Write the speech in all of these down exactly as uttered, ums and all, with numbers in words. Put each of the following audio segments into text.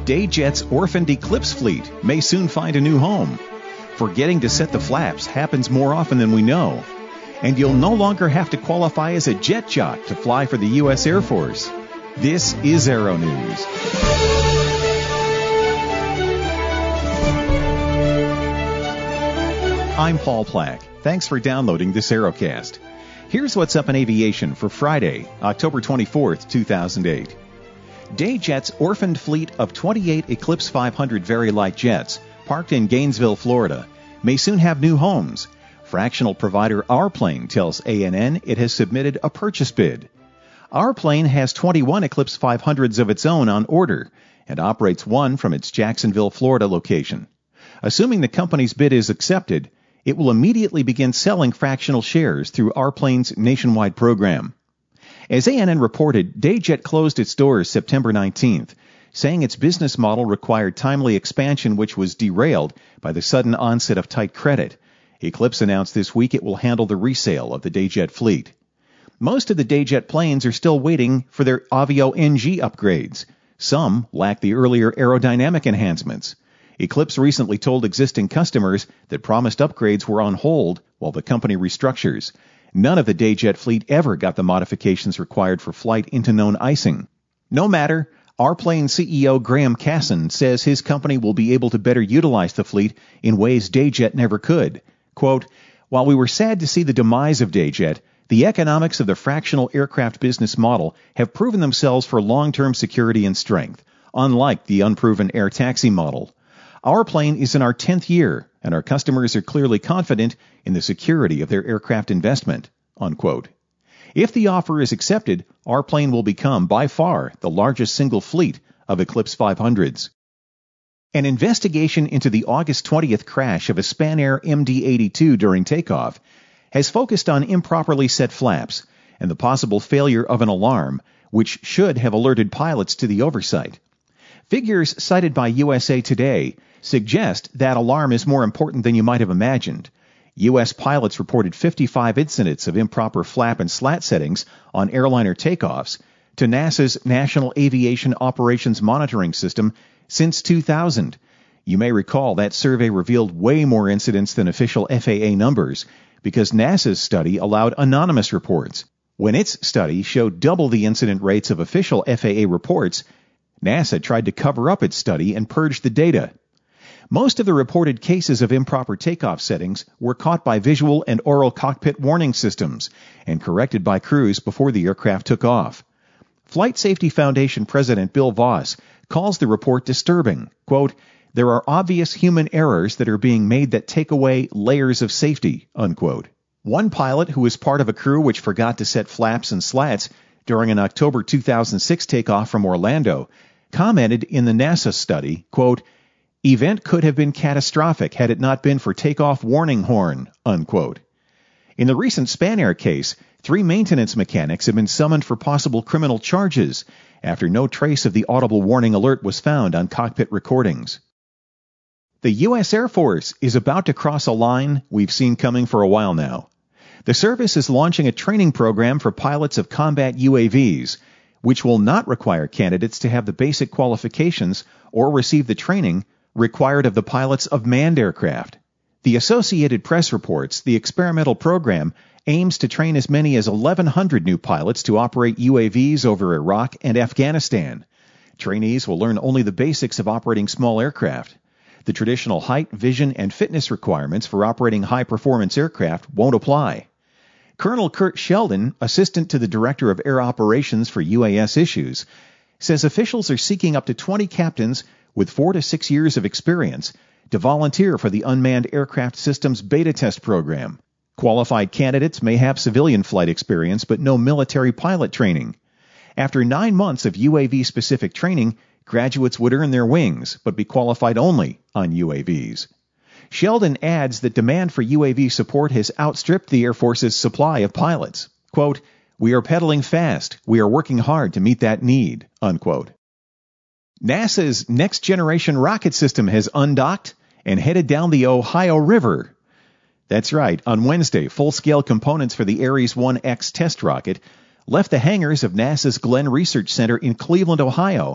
Day-Jet's orphaned Eclipse fleet may soon find a new home. Forgetting to set the flaps happens more often than we know. And you'll no longer have to qualify as a jet jock to fly for the U S Air Force. This is Aero News. I'm Paul Plack. Thanks for downloading this Aerocast. Here's what's up in aviation for Friday, October twenty-fourth, two thousand eight. Day-Jet's orphaned fleet of twenty-eight Eclipse five hundred very light jets, parked in Gainesville, Florida, may soon have new homes. Fractional provider Our-Plane tells A N N it has submitted a purchase bid. Our-Plane has twenty-one Eclipse five hundreds of its own on order and operates one from its Jacksonville, Florida location. Assuming the company's bid is accepted, it will immediately begin selling fractional shares through Our-Plane's nationwide program. As A N N reported, Day-Jet closed its doors September nineteenth, saying its business model required timely expansion which was derailed by the sudden onset of tight credit. Eclipse announced this week it will handle the resale of the Day-Jet fleet. Most of the Day-Jet planes are still waiting for their Avio N G upgrades. Some lack the earlier aerodynamic enhancements. Eclipse recently told existing customers that promised upgrades were on hold while the company restructures. None of the Day-Jet fleet ever got the modifications required for flight into known icing. No matter, Our-Plane C E O Graham Casson says his company will be able to better utilize the fleet in ways Day-Jet never could. Quote, "While we were sad to see the demise of Day-Jet, the economics of the fractional aircraft business model have proven themselves for long-term security and strength, unlike the unproven air taxi model. Our plane is in our tenth year, and our customers are clearly confident in the security of their aircraft investment." Unquote. If the offer is accepted, our plane will become, by far, the largest single fleet of Eclipse five hundreds. An investigation into the August twentieth crash of a Spanair M D eighty-two during takeoff has focused on improperly set flaps and the possible failure of an alarm, which should have alerted pilots to the oversight. Figures cited by U S A Today suggest that alarm is more important than you might have imagined. U S pilots reported fifty-five incidents of improper flap and slat settings on airliner takeoffs to NASA's National Aviation Operations Monitoring System since two thousand. You may recall that survey revealed way more incidents than official F A A numbers because NASA's study allowed anonymous reports. When its study showed double the incident rates of official F A A reports, NASA tried to cover up its study and purge the data. Most of the reported cases of improper takeoff settings were caught by visual and oral cockpit warning systems and corrected by crews before the aircraft took off. Flight Safety Foundation President Bill Voss calls the report disturbing. Quote, "There are obvious human errors that are being made that take away layers of safety." Unquote. One pilot who was part of a crew which forgot to set flaps and slats during an October two thousand six takeoff from Orlando commented in the NASA study, quote, "Event could have been catastrophic had it not been for takeoff warning horn." Unquote. In the recent Spanair case, three maintenance mechanics have been summoned for possible criminal charges after no trace of the audible warning alert was found on cockpit recordings. The U S Air Force is about to cross a line we've seen coming for a while now. The service is launching a training program for pilots of combat U A Vs, which will not require candidates to have the basic qualifications or receive the training required of the pilots of manned aircraft. The Associated Press reports the experimental program aims to train as many as eleven hundred new pilots to operate U A Vs over Iraq and Afghanistan. Trainees will learn only the basics of operating small aircraft. The traditional height, vision, and fitness requirements for operating high-performance aircraft won't apply. Colonel Kurt Sheldon, assistant to the Director of Air Operations for U A S issues, says officials are seeking up to twenty captains with four to six years of experience to volunteer for the Unmanned Aircraft Systems Beta Test Program. Qualified candidates may have civilian flight experience but no military pilot training. After nine months of U A V-specific training, graduates would earn their wings but be qualified only on U A Vs. Sheldon adds that demand for U A V support has outstripped the Air Force's supply of pilots. Quote, "We are pedaling fast. We are working hard to meet that need." Unquote. NASA's next-generation rocket system has undocked and headed down the Ohio River. That's right. On Wednesday, full-scale components for the Ares one X test rocket left the hangars of NASA's Glenn Research Center in Cleveland, Ohio,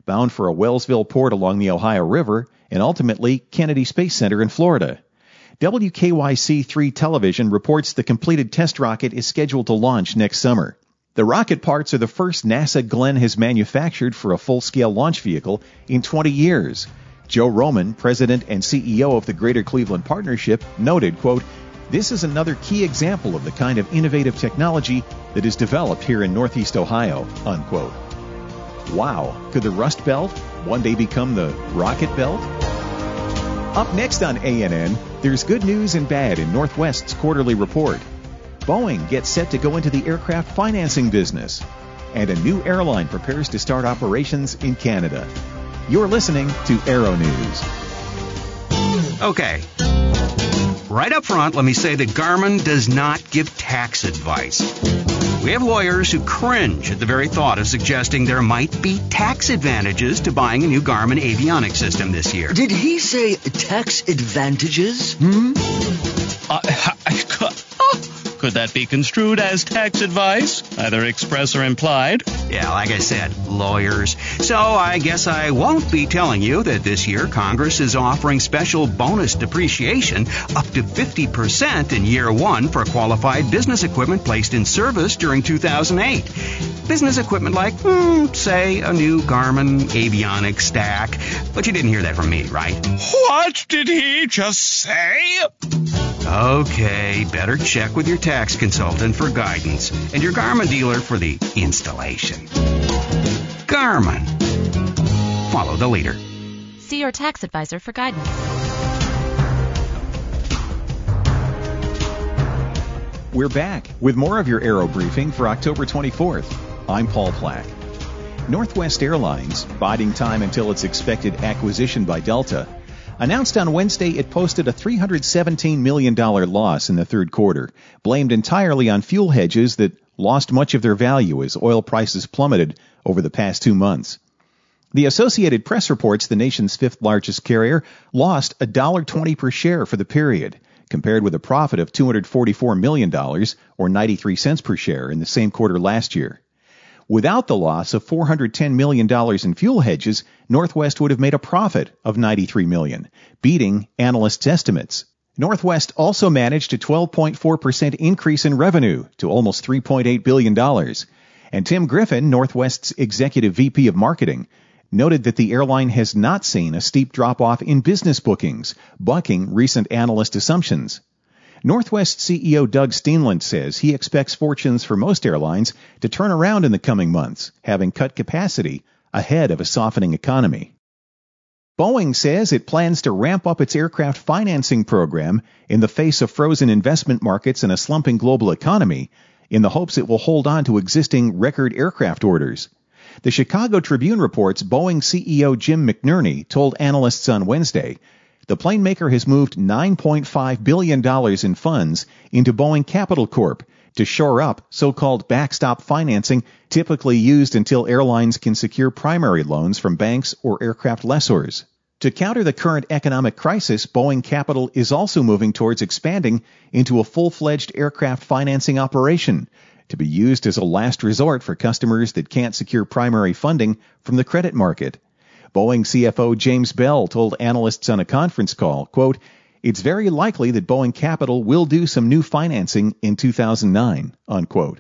bound for a Wellsville port along the Ohio River, and ultimately Kennedy Space Center in Florida. W K Y C three Television reports the completed test rocket is scheduled to launch next summer. The rocket parts are the first NASA Glenn has manufactured for a full-scale launch vehicle in twenty years. Joe Roman, president and C E O of the Greater Cleveland Partnership, noted, quote, "This is another key example of the kind of innovative technology that is developed here in Northeast Ohio," unquote. Wow, could the Rust Belt one day become the Rocket Belt? Up next on A N N, there's good news and bad in Northwest's quarterly report. Boeing gets set to go into the aircraft financing business. And a new airline prepares to start operations in Canada. You're listening to Aero News. Okay. Right up front, let me say that Garmin does not give tax advice. We have lawyers who cringe at the very thought of suggesting there might be tax advantages to buying a new Garmin avionics system this year. Did he say tax advantages? Hmm? Uh, could that be construed as tax advice, either express or implied? Yeah, like I said, lawyers. So I guess I won't be telling you that this year Congress is offering special bonus depreciation up to fifty percent in year one for qualified business equipment placed in service during two thousand eight. Business equipment like, hmm, say, a new Garmin avionics stack. But you didn't hear that from me, right? What did he just say? Okay, better check with your tax consultant for guidance and your Garmin dealer for the installation. Garmin. Follow the leader. See your tax advisor for guidance. We're back with more of your Aero Briefing for October twenty-fourth. I'm Paul Plack. Northwest Airlines, biding time until its expected acquisition by Delta, announced on Wednesday it posted a three hundred seventeen million dollars loss in the third quarter, blamed entirely on fuel hedges that lost much of their value as oil prices plummeted over the past two months. The Associated Press reports the nation's fifth largest carrier lost one dollar twenty per share for the period, compared with a profit of two hundred forty-four million dollars or ninety-three cents per share in the same quarter last year. Without the loss of four hundred ten million dollars in fuel hedges, Northwest would have made a profit of ninety-three million dollars, beating analysts' estimates. Northwest also managed a twelve point four percent increase in revenue to almost three point eight billion dollars. And Tim Griffin, Northwest's executive V P of marketing, noted that the airline has not seen a steep drop-off in business bookings, bucking recent analyst assumptions. Northwest C E O Doug Steenland says he expects fortunes for most airlines to turn around in the coming months, having cut capacity ahead of a softening economy. Boeing says it plans to ramp up its aircraft financing program in the face of frozen investment markets and a slumping global economy, in the hopes it will hold on to existing record aircraft orders. The Chicago Tribune reports Boeing C E O Jim McNerney told analysts on Wednesday the plane maker has moved nine point five billion dollars in funds into Boeing Capital Corp to shore up so-called backstop financing typically used until airlines can secure primary loans from banks or aircraft lessors. To counter the current economic crisis, Boeing Capital is also moving towards expanding into a full-fledged aircraft financing operation to be used as a last resort for customers that can't secure primary funding from the credit market. Boeing C F O James Bell told analysts on a conference call, quote, "It's very likely that Boeing Capital will do some new financing in two thousand nine, unquote.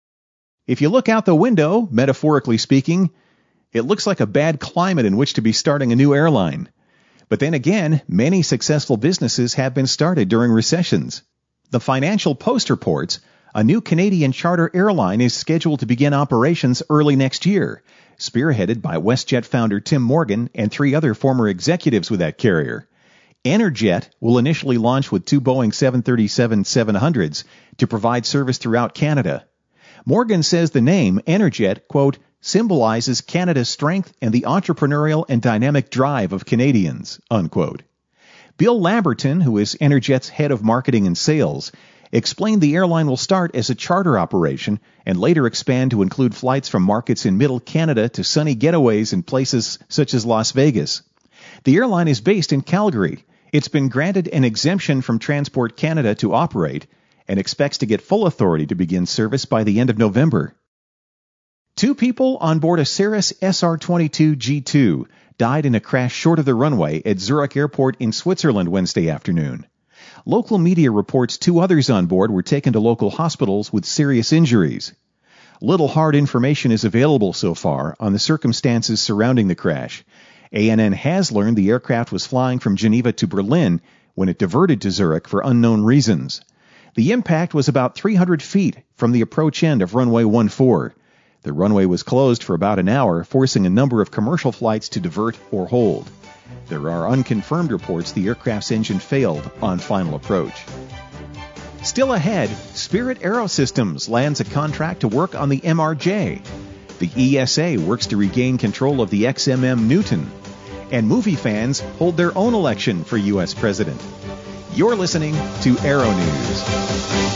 If you look out the window, metaphorically speaking, it looks like a bad climate in which to be starting a new airline. But then again, many successful businesses have been started during recessions. The Financial Post reports a new Canadian charter airline is scheduled to begin operations early next year, spearheaded by WestJet founder Tim Morgan and three other former executives with that carrier. Enerjet will initially launch with two Boeing seven thirty-seven seven hundreds to provide service throughout Canada. Morgan says the name, Enerjet, quote, symbolizes Canada's strength and the entrepreneurial and dynamic drive of Canadians, unquote. Bill Lamberton, who is Enerjet's head of marketing and sales, explained the airline will start as a charter operation and later expand to include flights from markets in Middle Canada to sunny getaways in places such as Las Vegas. The airline is based in Calgary. It's been granted an exemption from Transport Canada to operate and expects to get full authority to begin service by the end of November. Two people on board a Cirrus S R twenty-two G two died in a crash short of the runway at Zurich Airport in Switzerland Wednesday afternoon. Local media reports two others on board were taken to local hospitals with serious injuries. Little hard information is available so far on the circumstances surrounding the crash. A N N has learned the aircraft was flying from Geneva to Berlin when it diverted to Zurich for unknown reasons. The impact was about three hundred feet from the approach end of runway fourteen. The runway was closed for about an hour, forcing a number of commercial flights to divert or hold. There are unconfirmed reports the aircraft's engine failed on final approach. Still ahead, Spirit AeroSystems lands a contract to work on the M R J. The E S A works to regain control of the X M M Newton. And movie fans hold their own election for U S president. You're listening to Aero News.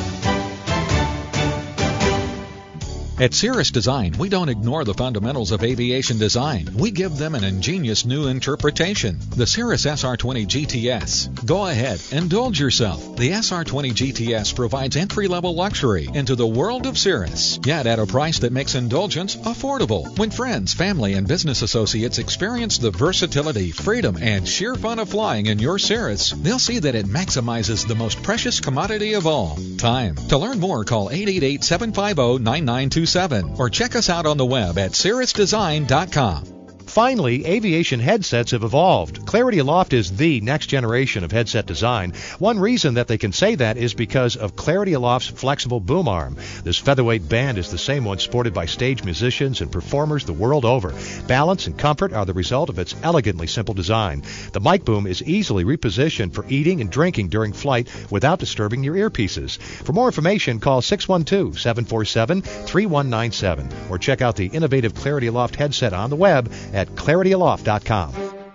At Cirrus Design, we don't ignore the fundamentals of aviation design. We give them an ingenious new interpretation. The Cirrus S R twenty G T S. Go ahead, indulge yourself. The S R twenty G T S provides entry-level luxury into the world of Cirrus, yet at a price that makes indulgence affordable. When friends, family, and business associates experience the versatility, freedom, and sheer fun of flying in your Cirrus, they'll see that it maximizes the most precious commodity of all, time. To learn more, call eight eight eight, seven five zero, nine nine two seven or check us out on the web at cirrus design dot com. Finally, aviation headsets have evolved. Clarity Aloft is the next generation of headset design. One reason that they can say that is because of Clarity Aloft's flexible boom arm. This featherweight band is the same one sported by stage musicians and performers the world over. Balance and comfort are the result of its elegantly simple design. The mic boom is easily repositioned for eating and drinking during flight without disturbing your earpieces. For more information, call six one two, seven four seven, three one nine seven or check out the innovative Clarity Aloft headset on the web at at clarity aloft dot com.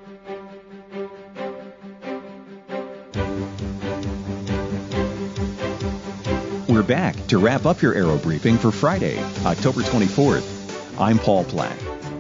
We're back to wrap up your Aero Briefing for Friday, October twenty-fourth. I'm Paul Platt.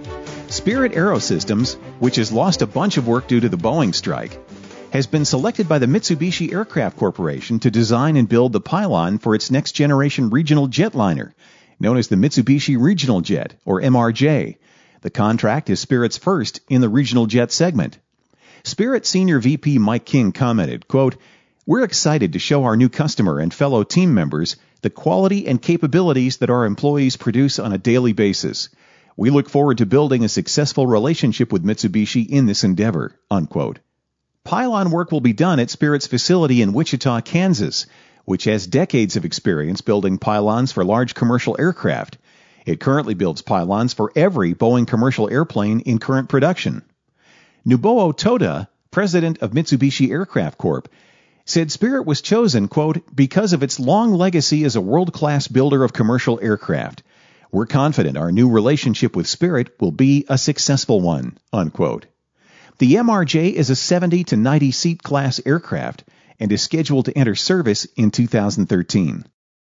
Spirit AeroSystems, which has lost a bunch of work due to the Boeing strike, has been selected by the Mitsubishi Aircraft Corporation to design and build the pylon for its next-generation regional jetliner, known as the Mitsubishi Regional Jet, or M R J. The contract is Spirit's first in the regional jet segment. Spirit Senior V P Mike King commented, quote, "We're excited to show our new customer and fellow team members the quality and capabilities that our employees produce on a daily basis. We look forward to building a successful relationship with Mitsubishi in this endeavor," unquote. Pylon work will be done at Spirit's facility in Wichita, Kansas, which has decades of experience building pylons for large commercial aircraft. It currently builds pylons for every Boeing commercial airplane in current production. Nobuo Toda, president of Mitsubishi Aircraft Corp, said Spirit was chosen, quote, "because of its long legacy as a world-class builder of commercial aircraft. We're confident our new relationship with Spirit will be a successful one," unquote. The M R J is a seventy to ninety seat class aircraft and is scheduled to enter service in two thousand thirteen.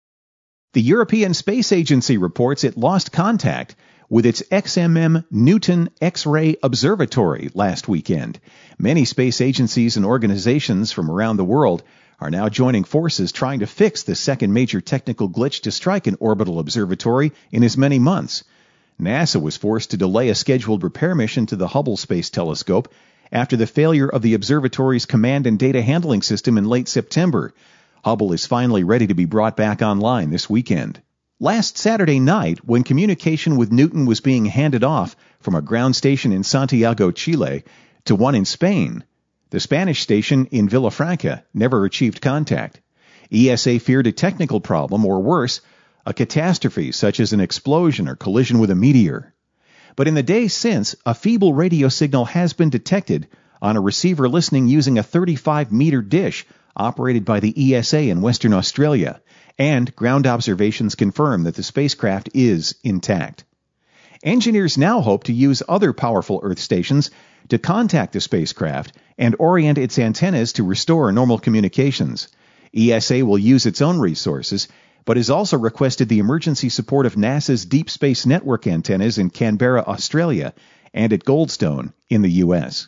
The European Space Agency reports it lost contact with its X M M Newton X-ray Observatory last weekend. Many space agencies and organizations from around the world are now joining forces trying to fix the second major technical glitch to strike an orbital observatory in as many months. NASA was forced to delay a scheduled repair mission to the Hubble Space Telescope after the failure of the observatory's command and data handling system in late September. Hubble is finally ready to be brought back online this weekend. Last Saturday night, when communication with Newton was being handed off from a ground station in Santiago, Chile, to one in Spain, the Spanish station in Villafranca never achieved contact. E S A feared a technical problem, or worse, a catastrophe such as an explosion or collision with a meteor. But in the days since, a feeble radio signal has been detected on a receiver listening using a thirty-five meter dish operated by the E S A in Western Australia, and ground observations confirm that the spacecraft is intact. Engineers now hope to use other powerful Earth stations to contact the spacecraft and orient its antennas to restore normal communications. E S A will use its own resources, but has also requested the emergency support of NASA's Deep Space Network antennas in Canberra, Australia, and at Goldstone in the U S.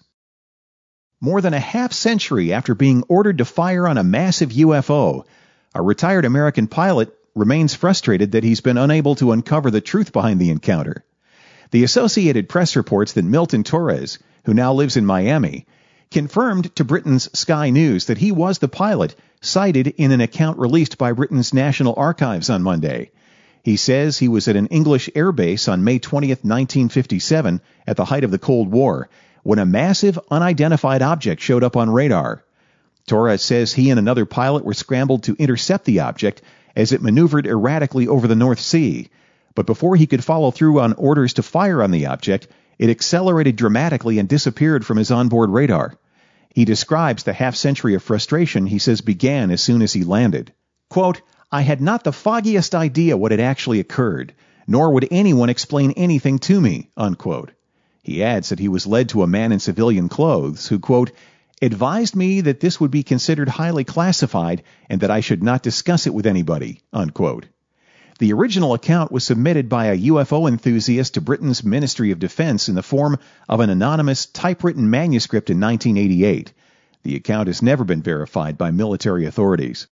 More than a half century after being ordered to fire on a massive U F O, a retired American pilot remains frustrated that he's been unable to uncover the truth behind the encounter. The Associated Press reports that Milton Torres, who now lives in Miami, confirmed to Britain's Sky News that he was the pilot cited in an account released by Britain's National Archives on Monday. He says he was at an English airbase on May twentieth, nineteen fifty-seven, at the height of the Cold War, when a massive, unidentified object showed up on radar. Torres says he and another pilot were scrambled to intercept the object as it maneuvered erratically over the North Sea. But before he could follow through on orders to fire on the object, it accelerated dramatically and disappeared from his onboard radar. He describes the half-century of frustration he says began as soon as he landed. Quote, "I had not the foggiest idea what had actually occurred, nor would anyone explain anything to me," unquote. He adds that he was led to a man in civilian clothes who, quote, "advised me that this would be considered highly classified and that I should not discuss it with anybody," unquote. The original account was submitted by a U F O enthusiast to Britain's Ministry of Defense in the form of an anonymous typewritten manuscript in nineteen eighty-eight. The account has never been verified by military authorities.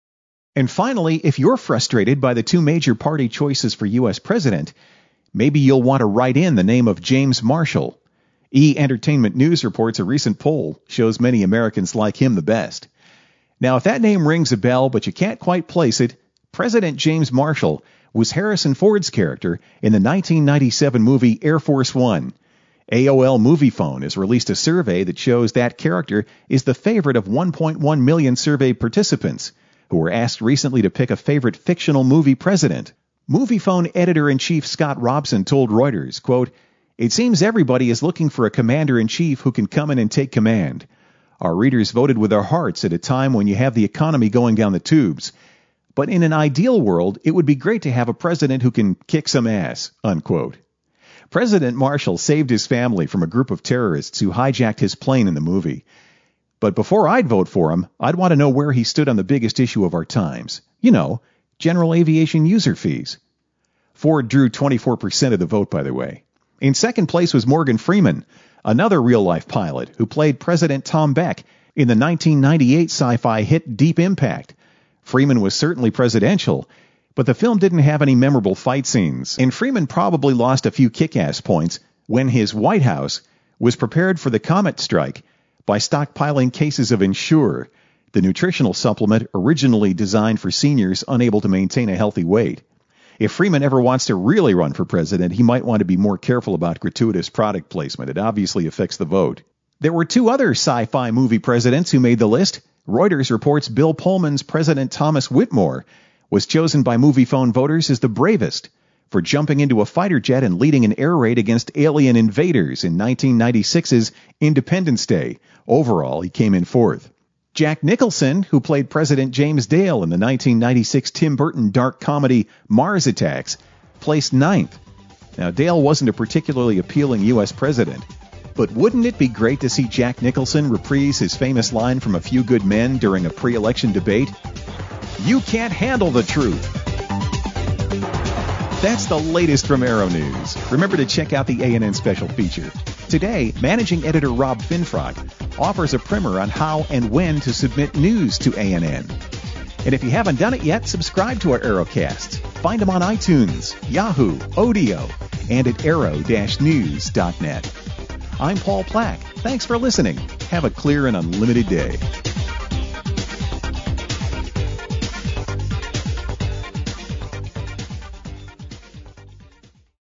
And finally, if you're frustrated by the two major party choices for U S president, maybe you'll want to write in the name of James Marshall. E! Entertainment News reports a recent poll shows many Americans like him the best. Now, if that name rings a bell, but you can't quite place it, President James Marshall was Harrison Ford's character in the nineteen ninety-seven movie Air Force One. A O L Moviefone has released a survey that shows that character is the favorite of one point one million survey participants, who were asked recently to pick a favorite fictional movie president. Moviefone editor-in-chief Scott Robson told Reuters, quote, "It seems everybody is looking for a commander-in-chief who can come in and take command. Our readers voted with their hearts at a time when you have the economy going down the tubes. But in an ideal world, it would be great to have a president who can kick some ass," unquote. President Marshall saved his family from a group of terrorists who hijacked his plane in the movie. But before I'd vote for him, I'd want to know where he stood on the biggest issue of our times. You know, general aviation user fees. Ford drew twenty-four percent of the vote, by the way. In second place was Morgan Freeman, another real-life pilot who played President Tom Beck in the nineteen ninety-eight sci-fi hit Deep Impact. Freeman was certainly presidential, but the film didn't have any memorable fight scenes, and Freeman probably lost a few kick-ass points when his White House was prepared for the comet strike by stockpiling cases of Ensure, the nutritional supplement originally designed for seniors unable to maintain a healthy weight. If Freeman ever wants to really run for president, he might want to be more careful about gratuitous product placement. It obviously affects the vote. There were two other sci-fi movie presidents who made the list. Reuters reports Bill Pullman's President Thomas Whitmore was chosen by Moviefone voters as the bravest for jumping into a fighter jet and leading an air raid against alien invaders in nineteen ninety-six's Independence Day. Overall, he came in fourth. Jack Nicholson, who played President James Dale in the nineteen ninety-six Tim Burton dark comedy Mars Attacks, placed ninth. Now, Dale wasn't a particularly appealing U S president, but wouldn't it be great to see Jack Nicholson reprise his famous line from A Few Good Men during a pre-election debate? "You can't handle the truth." That's the latest from Aero News. Remember to check out the A N N special feature. Today, managing editor Rob Finfrock offers a primer on how and when to submit news to A N N. And if you haven't done it yet, subscribe to our Aerocasts. Find them on iTunes, Yahoo, Odeo, and at aero dash news dot net. I'm Paul Plack. Thanks for listening. Have a clear and unlimited day.